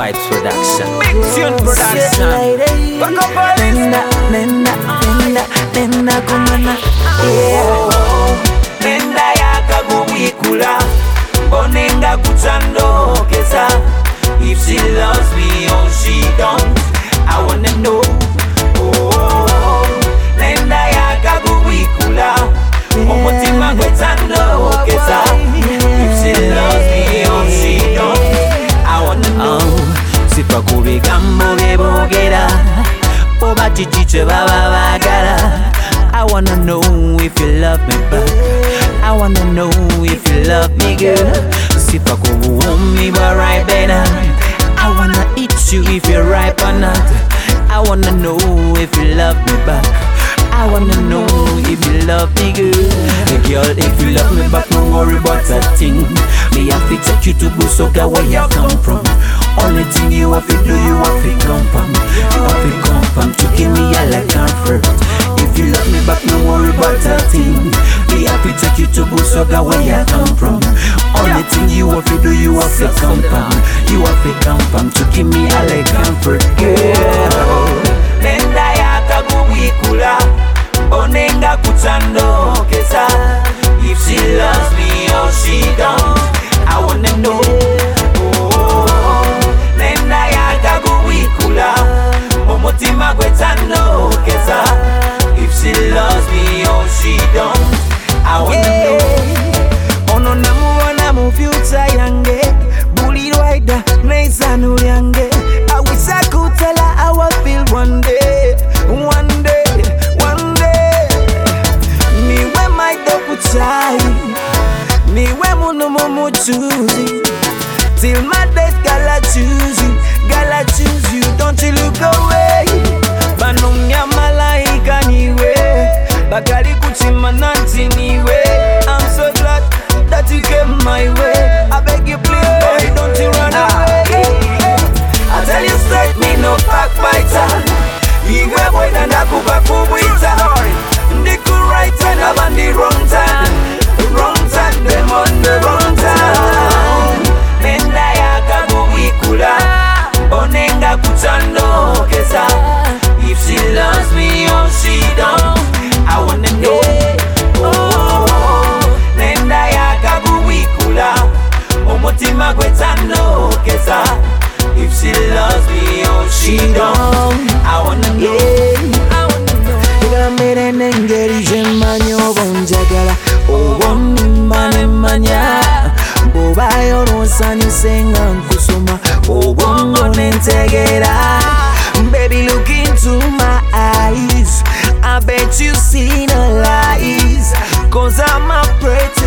Vibes Production. Big Tune Production. Back up all Nenda kumana. Nenda yakagubikula bonenga kutsandokeza. If she loves me or she don't, I wanna know. Nenda yakagubikula omutima gwetsandokeza. If she loves me or she don't, I wanna know. Sifa kubigambo byebogera oba kiki kye baba bagala. I wanna know if you love me back. I wanna know if you love me, girl. Sifa kubuwumi bwa right better. I wanna eat you if you're ripe or not. I wanna know if you love me back. I wanna know if you love me, girl. Girl, if you love me back, don't worry about a thing. Me have to take you to Busoga where you come from. Only thing you have to do, you have to come from. You have to come from to give me a like comfort. If you love me back, don't worry about a thing. Me have to take you to Busoga where you come from. Only thing you have to do, you have to come from. You have to come from to give me a like comfort, girl. Nenda yakagubikula bonenga kutsandokeza. If she loves me or she don't, I wanna know. Nenda yakagubikula omutima gwetsandokeza. If she loves me or she don't, I wanna know. Ono namuwana mu future yange buli lwaida neisanu lyange. I wish I could tell her how I feel one day, one day, one day. Niwe maido kuchai, niwe munu mumu choosy. Till my death, girl, I choose you, girl, I choose you. Don't you look away. Banumya malaika niwe, bakali kuchima nanti niwe. I'm so glad that you came my way. I beg you please, boy, don't you run away. I tell you straight, me no backbiter. Igwe boy na nakuba kubwita. Ndiku right and I'm on the wrong time. Wrong time, them on the wrong time. Nenda yakagubikula bonenga kutsandokeza. If she loves me or she don't, I wanna know. Nenda yakagubikula omutima gwetsandokeza. If she loves me or she don't, I wanna know. I wanna know. Igambire nengeri jemanyo bonjagala obonimba nemanya. Bobayo nosanyuse nga nkusoma obongo nentegera. Baby, look into my eyes. I bet you see no lies. 'Cause I'm a pretty